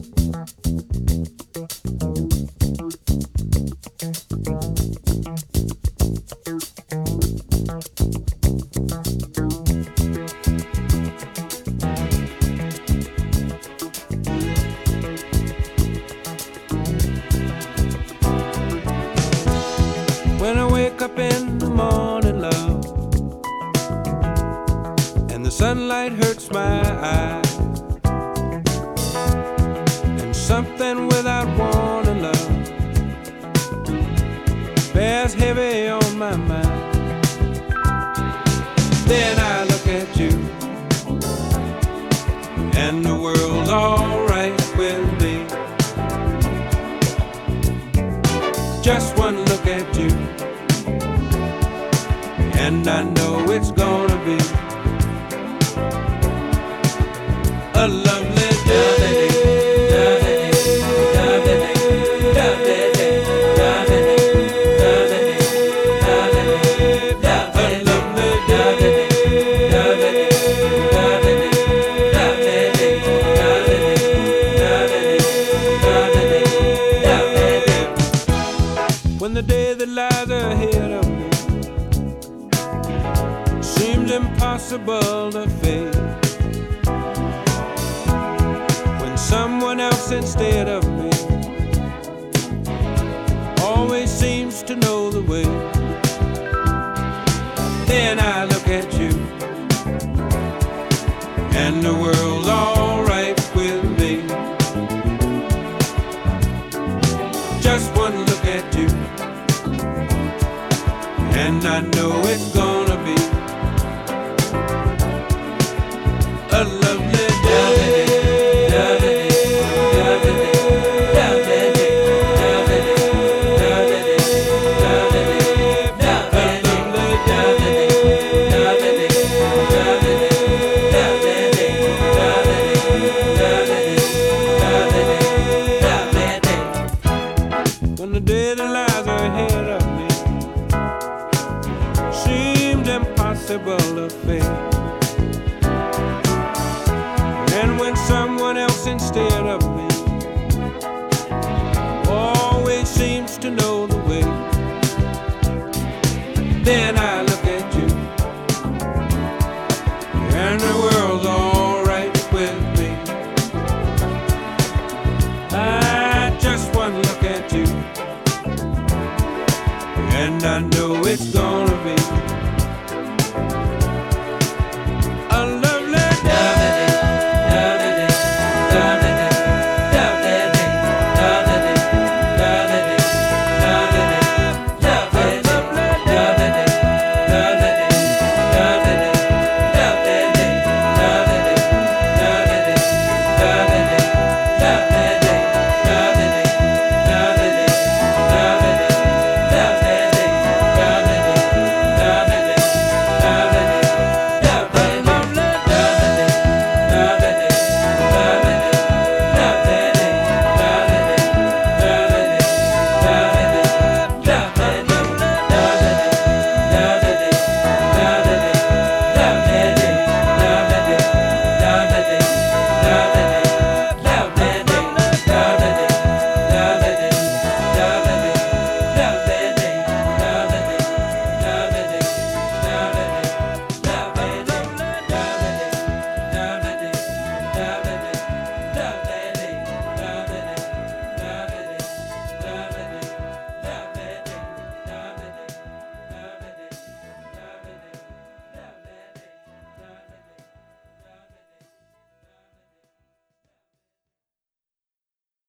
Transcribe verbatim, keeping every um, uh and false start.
When I wake up in the morning, love, and the sunlight hurts my eyes, and something without warning, love, bears heavy on my mind. Then I look at you, and the world's alright with me. Just one look at you, and I know it's gonna be a lovely day. When the day that lies ahead of me seems impossible to face, when someone else instead of me always seems to know the way, then I look at you, and the world's alright with me. Just one look at you, and I know it's gonna be a lovely day. When the day that lies ahead of me seemed impossible to face, and when someone else instead of me always seems to know the way, then I look at you, and the world's alright with me. I just one look at you, and I know